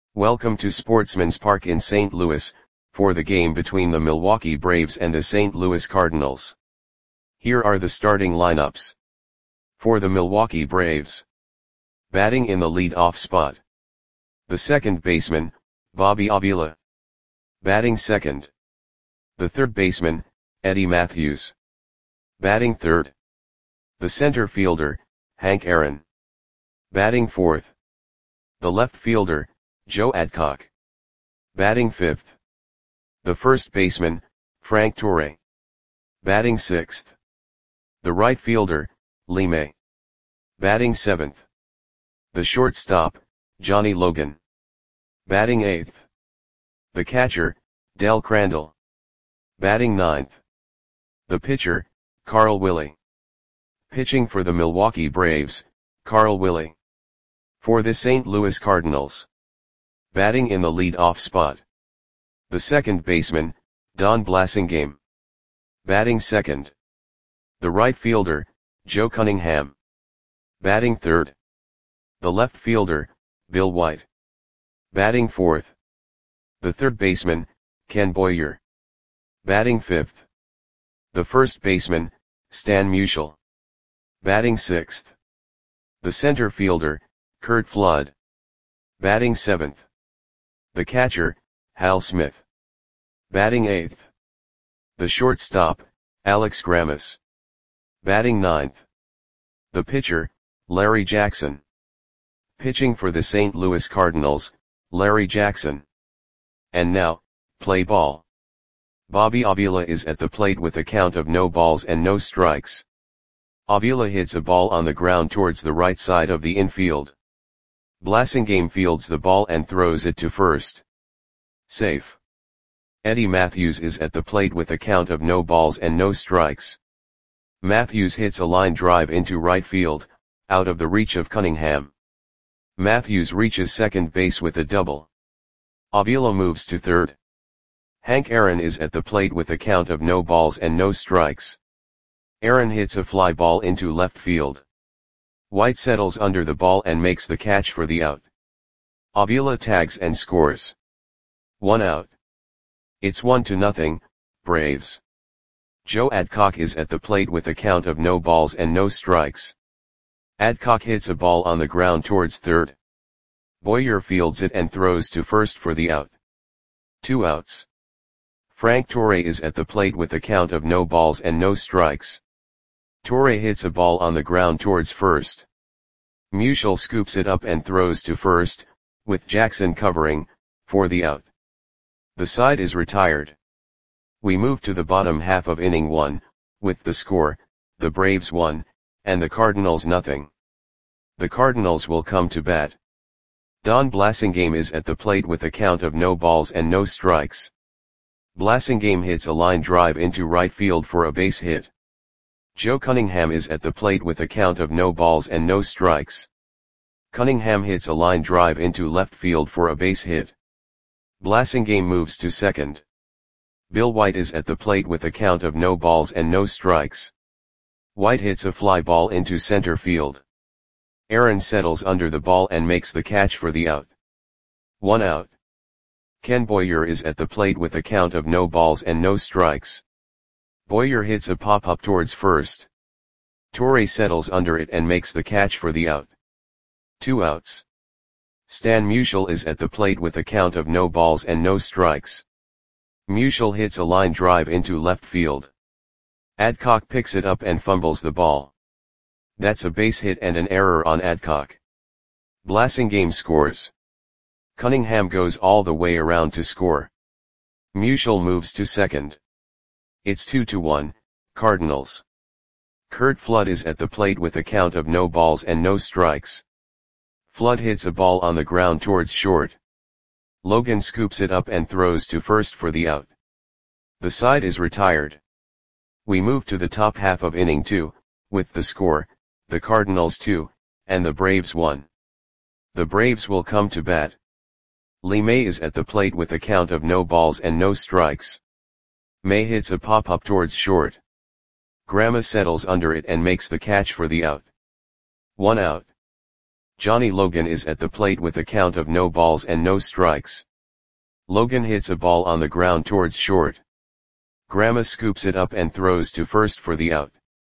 Welcome to Sportsman's Park in St. Louis, for the game between the Milwaukee Braves and the St. Louis Cardinals. Here are the starting lineups. For the Milwaukee Braves. Batting in the lead-off spot. The second baseman, Bobby Avila. Batting second. The third baseman, Eddie Mathews. Batting third. The center fielder, Hank Aaron. Batting fourth. The left fielder, Joe Adcock. Batting fifth. The first baseman, Frank Torre. Batting sixth. The right fielder, Lee May. Batting seventh. The shortstop, Johnny Logan. Batting eighth. The catcher, Del Crandall. Batting ninth. The pitcher, Carl Willie. Pitching for the Milwaukee Braves, Carl Willie. For the St. Louis Cardinals. Batting in the lead-off spot. The second baseman, Don Blasingame. Batting second. The right fielder, Joe Cunningham. Batting third. The left fielder, Bill White. Batting fourth. The third baseman, Ken Boyer. Batting fifth. The first baseman, Stan Musial. Batting sixth. The center fielder, Curt Flood. Batting seventh. The catcher, Hal Smith. Batting eighth. The shortstop, Alex Grammas. Batting ninth. The pitcher, Larry Jackson. Pitching for the St. Louis Cardinals, Larry Jackson. And now, play ball. Bobby Avila is at the plate with a count of no balls and no strikes. Avila hits a ball on the ground towards the right side of the infield. Blasingame fields the ball and throws it to first. Safe. Eddie Mathews is at the plate with a count of no balls and no strikes. Mathews hits a line drive into right field, out of the reach of Cunningham. Mathews reaches second base with a double. Avila moves to third. Hank Aaron is at the plate with a count of no balls and no strikes. Aaron hits a fly ball into left field. White settles under the ball and makes the catch for the out. Avila tags and scores. 1 out. It's 1-0, Braves. Joe Adcock is at the plate with a count of no balls and no strikes. Adcock hits a ball on the ground towards third. Boyer fields it and throws to first for the out. 2 outs. Frank Torre is at the plate with a count of no balls and no strikes. Torre hits a ball on the ground towards first. Musial scoops it up and throws to first, with Jackson covering, for the out. The side is retired. We move to the bottom half of inning 1, with the score, the Braves 1, and the Cardinals 0. The Cardinals will come to bat. Don Blasingame is at the plate with a count of no balls and no strikes. Blasingame hits a line drive into right field for a base hit. Joe Cunningham is at the plate with a count of no balls and no strikes. Cunningham hits a line drive into left field for a base hit. Blasingame moves to second. Bill White is at the plate with a count of no balls and no strikes. White hits a fly ball into center field. Aaron settles under the ball and makes the catch for the out. 1 out. Ken Boyer is at the plate with a count of no balls and no strikes. Boyer hits a pop-up towards first. Torre settles under it and makes the catch for the out. 2 outs. Stan Musial is at the plate with a count of no balls and no strikes. Musial hits a line drive into left field. Adcock picks it up and fumbles the ball. That's a base hit and an error on Adcock. Blasingame scores. Cunningham goes all the way around to score. Musial moves to second. It's 2-1, Cardinals. Curt Flood is at the plate with a count of no balls and no strikes. Flood hits a ball on the ground towards short. Logan scoops it up and throws to first for the out. The side is retired. We move to the top half of inning 2, with the score, the Cardinals 2, and the Braves 1. The Braves will come to bat. Lee May is at the plate with a count of no balls and no strikes. May hits a pop-up towards short. Grammas settles under it and makes the catch for the out. 1 out. Johnny Logan is at the plate with a count of no balls and no strikes. Logan hits a ball on the ground towards short. Grandma scoops it up and throws to first for the out.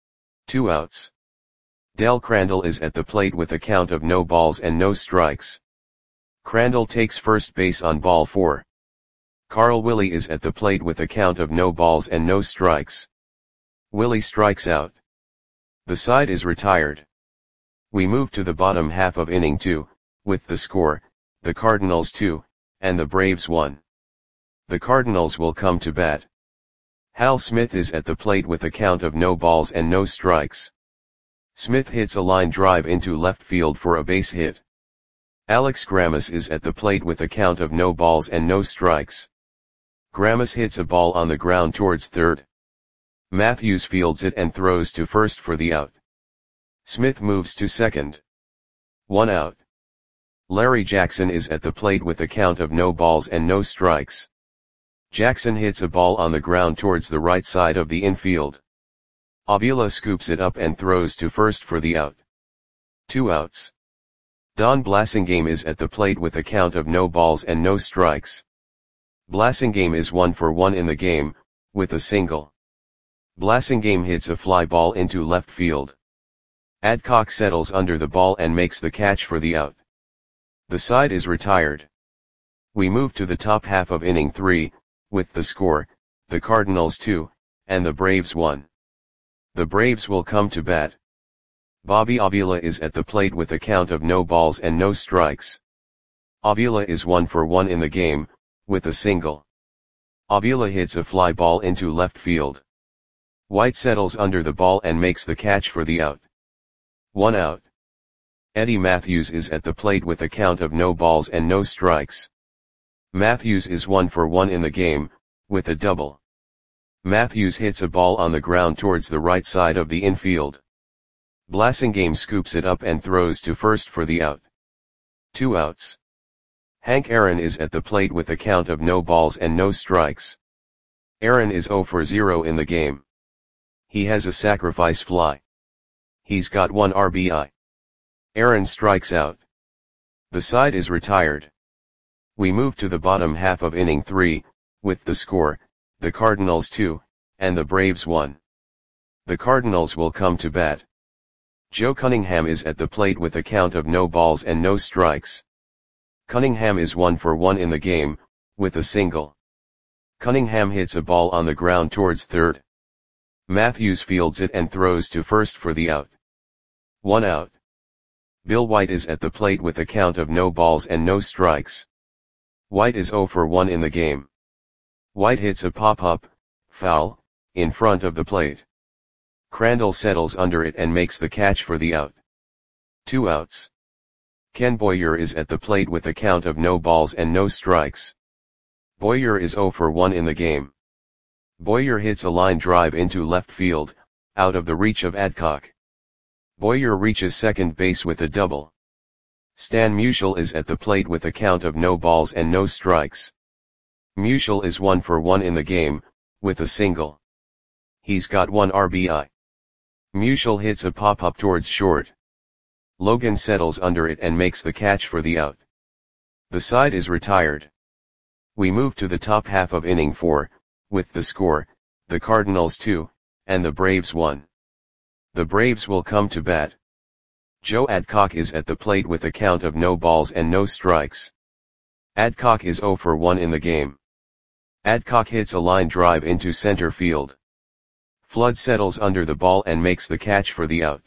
2 outs. Del Crandall is at the plate with a count of no balls and no strikes. Crandall takes first base on ball 4. Carl Willie is at the plate with a count of no balls and no strikes. Willie strikes out. The side is retired. We move to the bottom half of inning 2, with the score, the Cardinals 2, and the Braves 1. The Cardinals will come to bat. Hal Smith is at the plate with a count of no balls and no strikes. Smith hits a line drive into left field for a base hit. Alex Grammas is at the plate with a count of no balls and no strikes. Grammas hits a ball on the ground towards third. Matthews fields it and throws to first for the out. Smith moves to second. 1 out. Larry Jackson is at the plate with a count of no balls and no strikes. Jackson hits a ball on the ground towards the right side of the infield. Avila scoops it up and throws to first for the out. 2 outs. Don Blasingame is at the plate with a count of no balls and no strikes. Blasingame is 1 for 1 in the game, with a single. Blasingame hits a fly ball into left field. Adcock settles under the ball and makes the catch for the out. The side is retired. We move to the top half of inning 3, with the score, the Cardinals 2, and the Braves 1. The Braves will come to bat. Bobby Avila is at the plate with a count of no balls and no strikes. Avila is 1 for 1 in the game, with a single. Avila hits a fly ball into left field. White settles under the ball and makes the catch for the out. 1 out. Eddie Matthews is at the plate with a count of no balls and no strikes. Matthews is 1 for 1 in the game, with a double. Matthews hits a ball on the ground towards the right side of the infield. Blasingame scoops it up and throws to first for the out. 2 outs. Hank Aaron is at the plate with a count of no balls and no strikes. Aaron is 0 for 0 in the game. He has a sacrifice fly. He's got 1 RBI. Aaron strikes out. The side is retired. We move to the bottom half of inning 3, with the score, the Cardinals 2, and the Braves 1. The Cardinals will come to bat. Joe Cunningham is at the plate with a count of no balls and no strikes. Cunningham is 1 for 1 in the game, with a single. Cunningham hits a ball on the ground towards third. Matthews fields it and throws to first for the out. 1 out. Bill White is at the plate with a count of no balls and no strikes. White is 0 for 1 in the game. White hits a pop-up, foul, in front of the plate. Crandall settles under it and makes the catch for the out. 2 outs. Ken Boyer is at the plate with a count of no balls and no strikes. Boyer is 0 for 1 in the game. Boyer hits a line drive into left field, out of the reach of Adcock. Boyer reaches second base with a double. Stan Musial is at the plate with a count of no balls and no strikes. Musial is 1 for 1 in the game, with a single. He's got 1 RBI. Musial hits a pop-up towards short. Logan settles under it and makes the catch for the out. The side is retired. We move to the top half of inning 4, with the score, the Cardinals 2, and the Braves 1. The Braves will come to bat. Joe Adcock is at the plate with a count of no balls and no strikes. Adcock is 0 for 1 in the game. Adcock hits a line drive into center field. Flood settles under the ball and makes the catch for the out.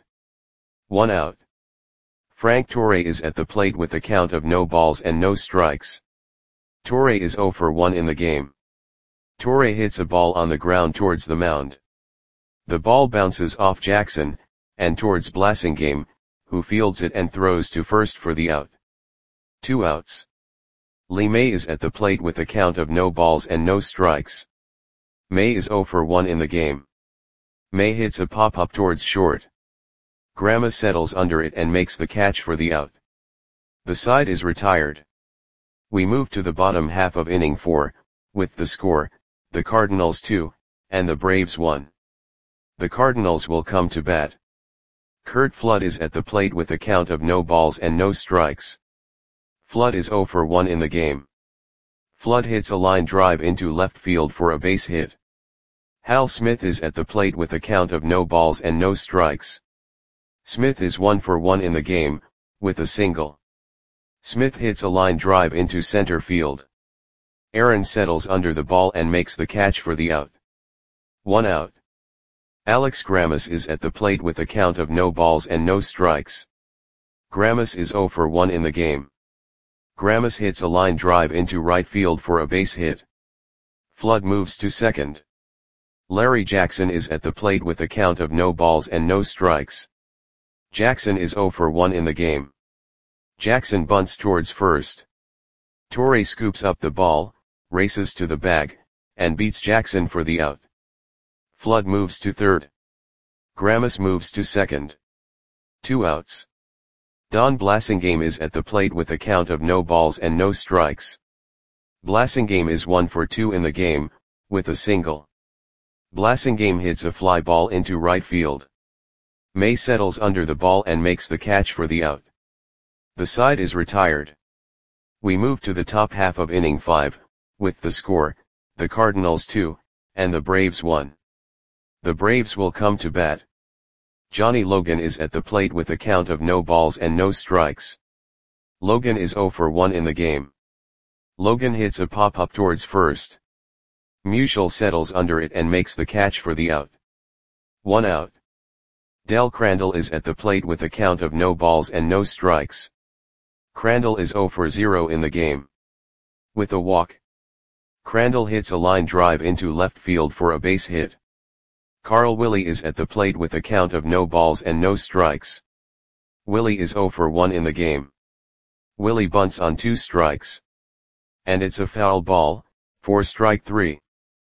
1 out. Frank Torre is at the plate with a count of no balls and no strikes. Torre is 0 for 1 in the game. Torre hits a ball on the ground towards the mound. The ball bounces off Jackson, and towards Blasingame, who fields it and throws to first for the out. 2 outs. Lee May is at the plate with a count of no balls and no strikes. May is 0 for 1 in the game. May hits a pop-up towards short. Grandma settles under it and makes the catch for the out. The side is retired. We move to the bottom half of inning 4, with the score, the Cardinals 2, and the Braves 1. The Cardinals will come to bat. Curt Flood is at the plate with a count of no balls and no strikes. Flood is 0 for 1 in the game. Flood hits a line drive into left field for a base hit. Hal Smith is at the plate with a count of no balls and no strikes. Smith is 1 for 1 in the game, with a single. Smith hits a line drive into center field. Aaron settles under the ball and makes the catch for the out. 1 out. Alex Grammas is at the plate with a count of no balls and no strikes. Grammas is 0 for 1 in the game. Grammas hits a line drive into right field for a base hit. Flood moves to second. Larry Jackson is at the plate with a count of no balls and no strikes. Jackson is 0 for 1 in the game. Jackson bunts towards first. Torre scoops up the ball, races to the bag, and beats Jackson for the out. Flood moves to third. Grammas moves to second. 2 outs. Don Blasingame is at the plate with a count of no balls and no strikes. Blasingame is 1 for 2 in the game, with a single. Blasingame hits a fly ball into right field. May settles under the ball and makes the catch for the out. The side is retired. We move to the top half of inning 5, with the score, the Cardinals 2, and the Braves 1. The Braves will come to bat. Johnny Logan is at the plate with a count of no balls and no strikes. Logan is 0 for 1 in the game. Logan hits a pop-up towards first. Musial settles under it and makes the catch for the out. 1 out. Del Crandall is at the plate with a count of no balls and no strikes. Crandall is 0 for 0 in the game. With a walk. Crandall hits a line drive into left field for a base hit. Carl Willie is at the plate with a count of no balls and no strikes. Willie is 0 for 1 in the game. Willie bunts on 2 strikes. And it's a foul ball, for strike 3.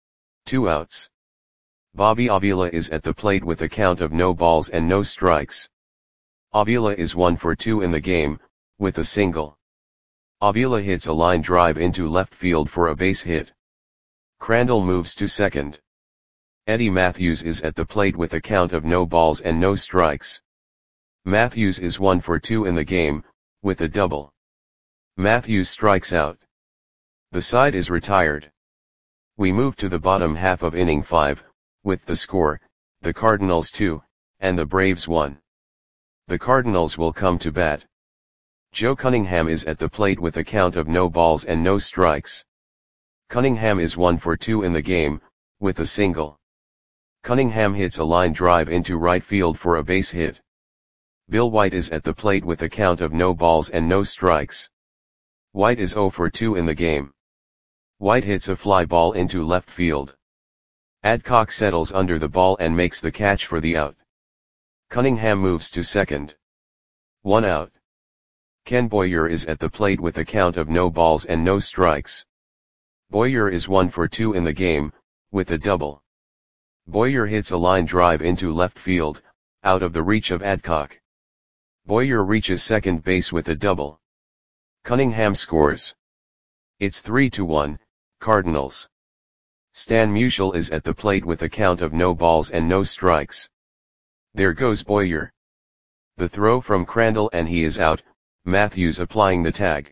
2 outs. Bobby Avila is at the plate with a count of no balls and no strikes. Avila is 1 for 2 in the game, with a single. Avila hits a line drive into left field for a base hit. Crandall moves to second. Eddie Matthews is at the plate with a count of no balls and no strikes. Matthews is 1 for 2 in the game, with a double. Matthews strikes out. The side is retired. We move to the bottom half of inning 5, with the score, the Cardinals 2, and the Braves 1. The Cardinals will come to bat. Joe Cunningham is at the plate with a count of no balls and no strikes. Cunningham is 1 for 2 in the game, with a single. Cunningham hits a line drive into right field for a base hit. Bill White is at the plate with a count of no balls and no strikes. White is 0 for 2 in the game. White hits a fly ball into left field. Adcock settles under the ball and makes the catch for the out. Cunningham moves to second. 1 out. Ken Boyer is at the plate with a count of no balls and no strikes. Boyer is 1 for 2 in the game, with a double. Boyer hits a line drive into left field, out of the reach of Adcock. Boyer reaches second base with a double. Cunningham scores. It's 3-1, Cardinals. Stan Musial is at the plate with a count of no balls and no strikes. There goes Boyer. The throw from Crandall and he is out, Matthews applying the tag.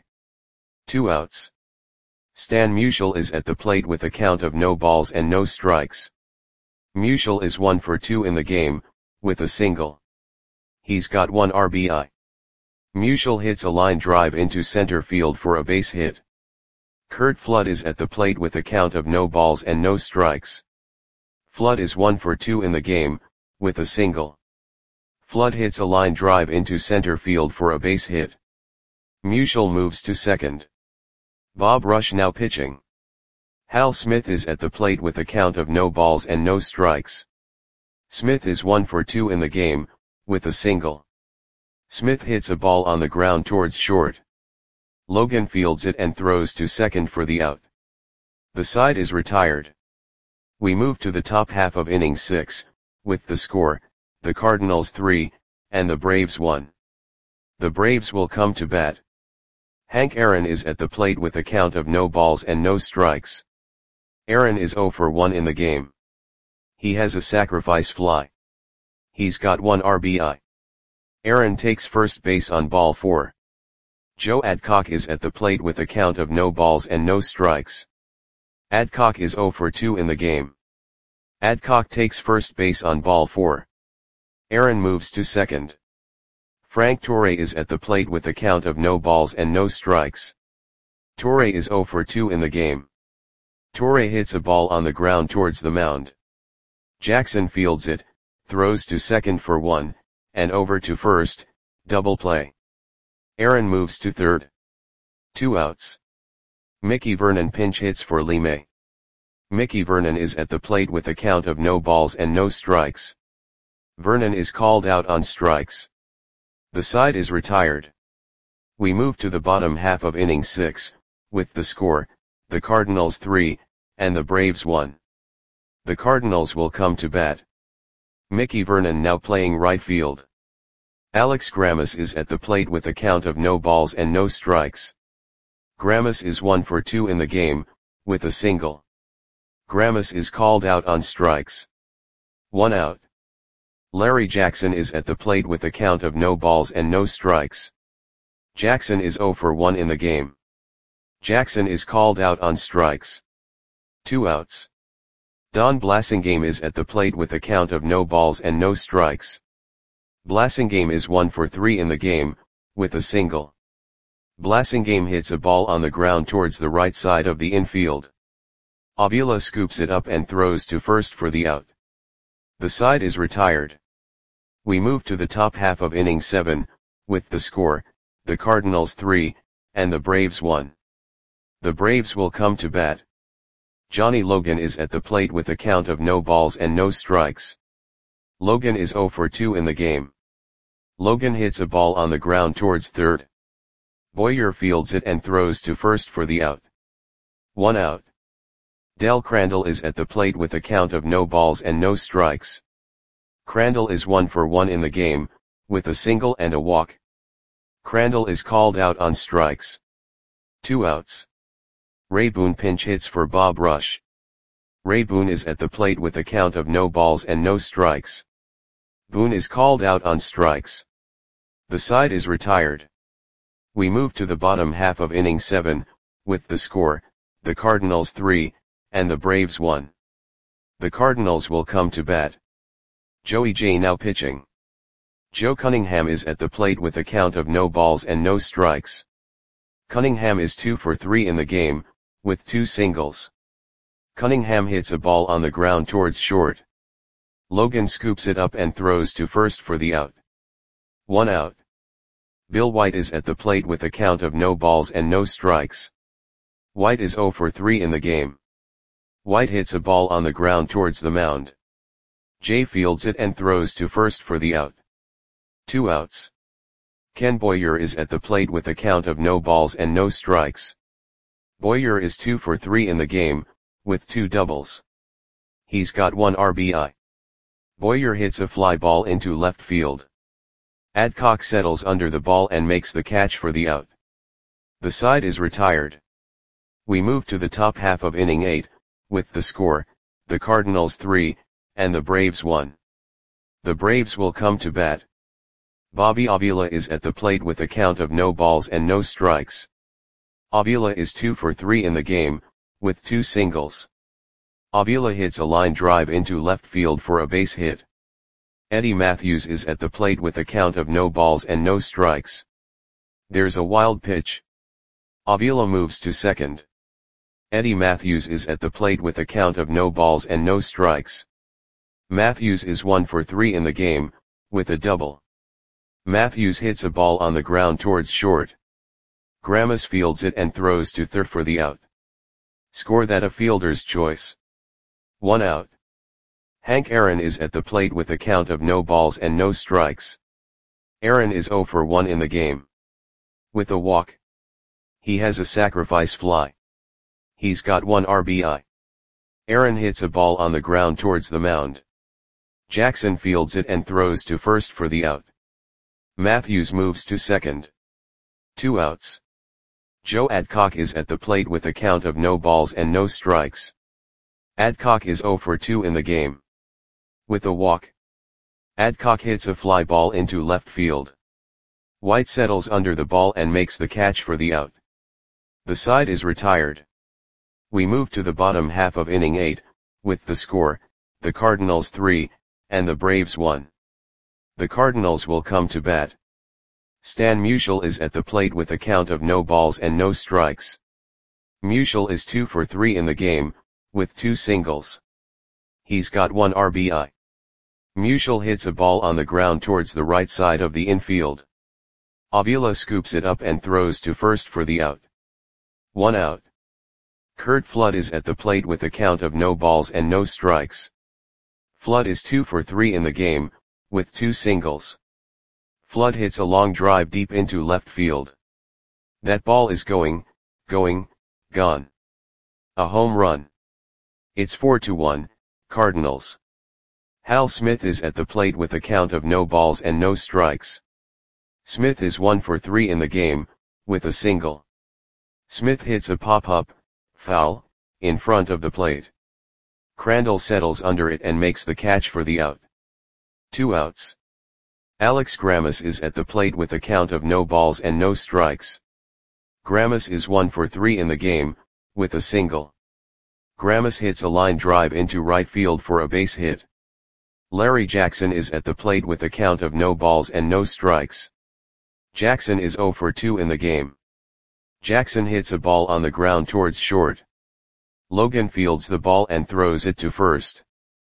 2 outs. Stan Musial is at the plate with a count of no balls and no strikes. Musial is 1 for 2 in the game, with a single. He's got 1 RBI. Musial hits a line drive into center field for a base hit. Curt Flood is at the plate with a count of no balls and no strikes. Flood is 1 for 2 in the game, with a single. Flood hits a line drive into center field for a base hit. Musial moves to second. Bob Rush now pitching. Hal Smith is at the plate with a count of no balls and no strikes. Smith is 1 for 2 in the game, with a single. Smith hits a ball on the ground towards short. Logan fields it and throws to second for the out. The side is retired. We move to the top half of inning 6, with the score, the Cardinals 3, and the Braves 1. The Braves will come to bat. Hank Aaron is at the plate with a count of no balls and no strikes. Aaron is 0 for 1 in the game. He has a sacrifice fly. He's got 1 RBI. Aaron takes first base on ball 4. Joe Adcock is at the plate with a count of no balls and no strikes. Adcock is 0 for 2 in the game. Adcock takes first base on ball 4. Aaron moves to second. Frank Torre is at the plate with a count of no balls and no strikes. Torre is 0 for 2 in the game. Torre hits a ball on the ground towards the mound. Jackson fields it, throws to second for 1, and over to first, double play. Aaron moves to third. 2 outs. Mickey Vernon pinch hits for Lee May. Mickey Vernon is at the plate with a count of no balls and no strikes. Vernon is called out on strikes. The side is retired. We move to the bottom half of inning 6, with the score, the Cardinals 3, and the Braves 1. The Cardinals will come to bat. Mickey Vernon now playing right field. Alex Grammas is at the plate with a count of no balls and no strikes. Grammas is 1 for 2 in the game, with a single. Grammas is called out on strikes. 1 out. Larry Jackson is at the plate with a count of no balls and no strikes. Jackson is 0 for 1 in the game. Jackson is called out on strikes. 2 outs. Don Blasingame is at the plate with a count of no balls and no strikes. Blasingame is 1 for 3 in the game, with a single. Blasingame hits a ball on the ground towards the right side of the infield. Avila scoops it up and throws to first for the out. The side is retired. We move to the top half of inning 7, with the score, the Cardinals 3, and the Braves 1. The Braves will come to bat. Johnny Logan is at the plate with a count of no balls and no strikes. Logan is 0 for 2 in the game. Logan hits a ball on the ground towards third. Boyer fields it and throws to first for the out. 1 out. Del Crandall is at the plate with a count of no balls and no strikes. Crandall is 1 for 1 in the game, with a single and a walk. Crandall is called out on strikes. 2 outs. Ray Boone pinch hits for Bob Rush. Ray Boone is at the plate with a count of no balls and no strikes. Boone is called out on strikes. The side is retired. We move to the bottom half of inning 7, with the score, the Cardinals 3, and the Braves 1. The Cardinals will come to bat. Joey J now pitching. Joe Cunningham is at the plate with a count of no balls and no strikes. Cunningham is 2 for 3 in the game, with 2 singles. Cunningham hits a ball on the ground towards short. Logan scoops it up and throws to first for the out. 1 out. Bill White is at the plate with a count of no balls and no strikes. White is 0 for 3 in the game. White hits a ball on the ground towards the mound. Jay fields it and throws to first for the out. 2 outs. Ken Boyer is at the plate with a count of no balls and no strikes. Boyer is 2 for 3 in the game, with 2 doubles. He's got 1 RBI. Boyer hits a fly ball into left field. Adcock settles under the ball and makes the catch for the out. The side is retired. We move to the top half of inning 8, with the score, the Cardinals 3, and the Braves 1. The Braves will come to bat. Bobby Avila is at the plate with a count of no balls and no strikes. Avila is 2 for 3 in the game, with 2 singles. Avila hits a line drive into left field for a base hit. Eddie Matthews is at the plate with a count of no balls and no strikes. There's a wild pitch. Avila moves to second. Eddie Matthews is at the plate with a count of no balls and no strikes. Matthews is 1 for 3 in the game, with a double. Matthews hits a ball on the ground towards short. Grammas fields it and throws to third for the out. Score that a fielder's choice. 1 out. Hank Aaron is at the plate with a count of no balls and no strikes. Aaron is 0 for 1 in the game. With a walk. He has a sacrifice fly. He's got 1 RBI. Aaron hits a ball on the ground towards the mound. Jackson fields it and throws to first for the out. Matthews moves to second. 2 outs. Joe Adcock is at the plate with a count of no balls and no strikes. Adcock is 0 for 2 in the game. With a walk. Adcock hits a fly ball into left field. White settles under the ball and makes the catch for the out. The side is retired. We move to the bottom half of inning 8, with the score, the Cardinals 3, and the Braves 1. The Cardinals will come to bat. Stan Musial is at the plate with a count of no balls and no strikes. Musial is 2 for 3 in the game, with 2 singles. He's got 1 RBI. Musial hits a ball on the ground towards the right side of the infield. Avila scoops it up and throws to first for the out. 1 out. Curt Flood is at the plate with a count of no balls and no strikes. Flood is 2 for 3 in the game, with 2 singles. Flood hits a long drive deep into left field. That ball is gone. A home run. It's 4-1, Cardinals. Hal Smith is at the plate with a count of no balls and no strikes. Smith is 1 for 3 in the game, with a single. Smith hits a pop-up, foul, in front of the plate. Crandall settles under it and makes the catch for the out. 2 outs. Alex Grammas is at the plate with a count of no balls and no strikes. Grammas is 1 for 3 in the game, with a single. Grammas hits a line drive into right field for a base hit. Larry Jackson is at the plate with a count of no balls and no strikes. Jackson is 0 for 2 in the game. Jackson hits a ball on the ground towards short. Logan fields the ball and throws it to first.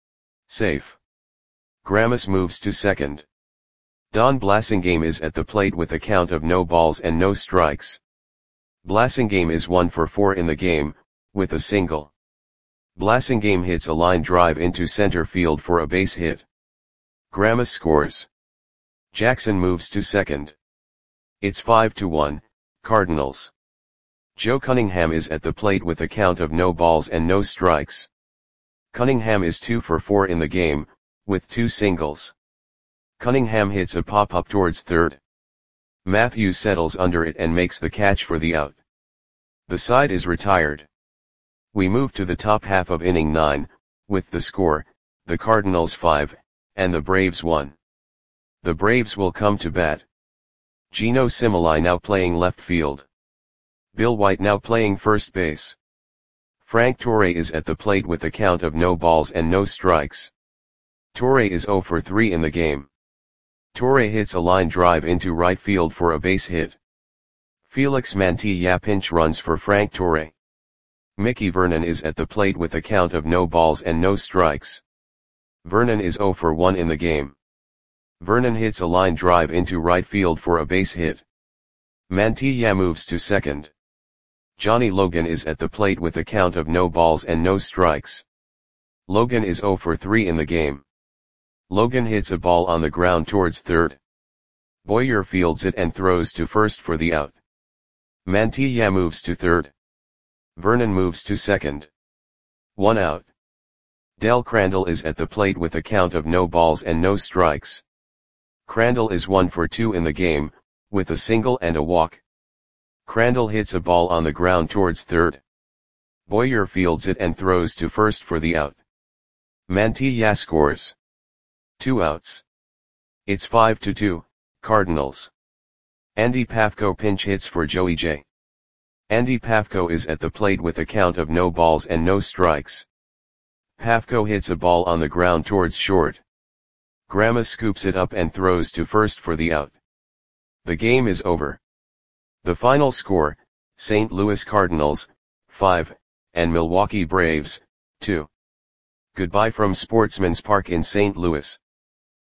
Safe. Grammas moves to second. Don Blasingame is at the plate with a count of no balls and no strikes. Blasingame is 1 for 4 in the game, with a single. Blasingame hits a line drive into center field for a base hit. Grammas scores. Jackson moves to second. It's 5-1, Cardinals. Joe Cunningham is at the plate with a count of no balls and no strikes. Cunningham is 2 for 4 in the game, with 2 singles. Cunningham hits a pop-up towards third. Matthews settles under it and makes the catch for the out. The side is retired. We move to the top half of inning 9, with the score, the Cardinals 5, and the Braves 1. The Braves will come to bat. Gino Cimoli now playing left field. Bill White now playing first base. Frank Torre is at the plate with a count of no balls and no strikes. Torre is 0 for 3 in the game. Torre hits a line drive into right field for a base hit. Felix Mantilla pinch runs for Frank Torre. Mickey Vernon is at the plate with a count of no balls and no strikes. Vernon is 0 for 1 in the game. Vernon hits a line drive into right field for a base hit. Mantilla moves to second. Johnny Logan is at the plate with a count of no balls and no strikes. Logan is 0 for 3 in the game. Logan hits a ball on the ground towards third. Boyer fields it and throws to first for the out. Mantilla moves to third. Vernon moves to second. 1 out. Del Crandall is at the plate with a count of no balls and no strikes. Crandall is 1 for 2 in the game, with a single and a walk. Crandall hits a ball on the ground towards third. Boyer fields it and throws to first for the out. Mantilla scores. 2 outs. It's 5-2, Cardinals. Andy Pafko pinch hits for Joey J. Andy Pafko is at the plate with a count of no balls and no strikes. Pafko hits a ball on the ground towards short. Grammas scoops it up and throws to first for the out. The game is over. The final score, St. Louis Cardinals, 5, and Milwaukee Braves, 2. Goodbye from Sportsman's Park in St. Louis.